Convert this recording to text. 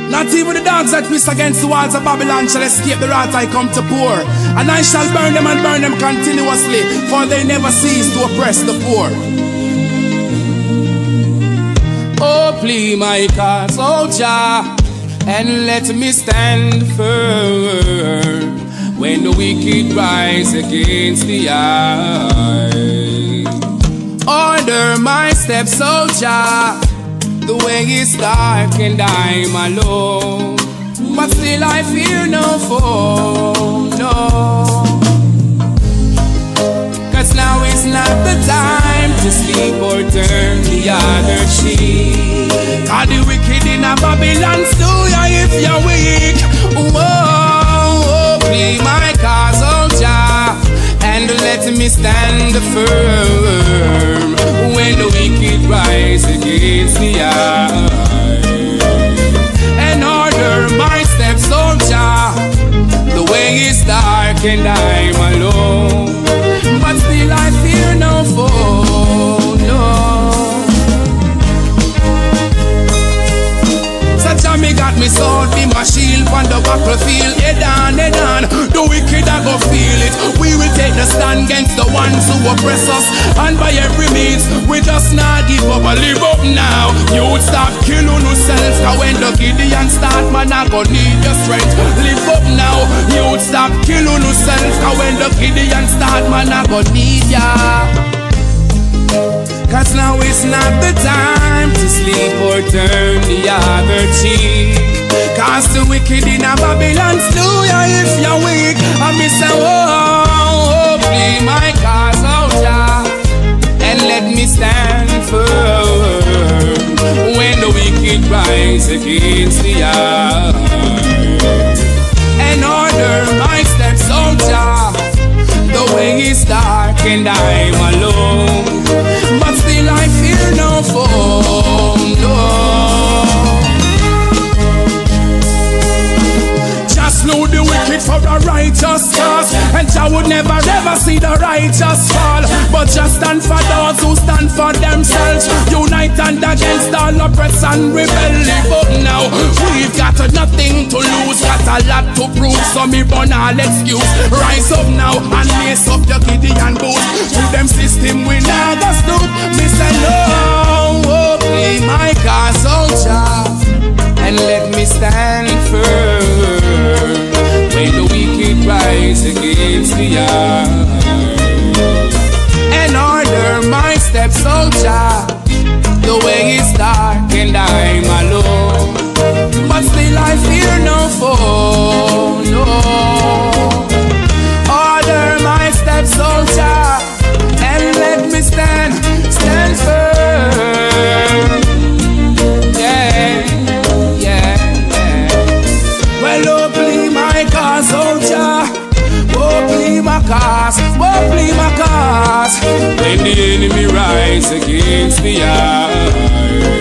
Not even the dogs that twist against the walls of Babylon shall escape the wrath I come to pour. And I shall burn them and burn them continuously, for they never cease to oppress the poor. Oh, plead my cause, oh Jah, and let me stand firm when the wicked rise against the eye. Order my steps, oh Jah. The way is dark and I'm alone, but still I fear no foe, no. Cause now is not the time to sleep or turn the other cheek. Cause the wicked in a Babylon stew ya if you're weak. Whoa, plead my cause, oh Jah, and let me stand firm when the wicked rise against the eye. And order my steps, oh Jah. The way is dark and I'm alone, but still I fear no foe, no. Me got me sword, be my shield on the battlefield. Head on, the wicked I go feel it. We will take the stand against the ones who oppress us, and by every means we just not give up. I live up now. You stop killing yourself, cause when the Gideon start, man I go need your strength. Live up now. You stop killing yourself, cause when the Gideon start, man I go need ya. Cause now it's not the time to sleep or turn the other cheek. Cause the wicked in a Babylon stew ya if you're weak. And me say, oh, plead my cause, oh Jah, and let me stand firm when the wicked rise against the eye. And order my steps, oh Jah. The way is dark and I'm alone, but still I fear no foe, no. Just know the wicked for the righteous cause, and Jah would never ever see the righteous fall. But just stand for those who stand for themselves. Unite and against all oppress and rebel. Live up now. We've got nothing to lose, got a lot to prove. So me burn all excuse. Rise up now and lace up your Gideon boots. To them system we never stoop. Me say no, oh, plead my cause, oh Jah, and let me stand firm when the wicked rise against the eye. And order my steps, oh Jah. The way is dark and I'm alone, but still I fear no foe, no. Order my steps, oh Jah, and let me stand firm. Yeah, yeah, yeah. Well, oh, plead my cause, oh Jah. Oh, plead my cause, oh, plead my cause. When the enemy rise against the eye.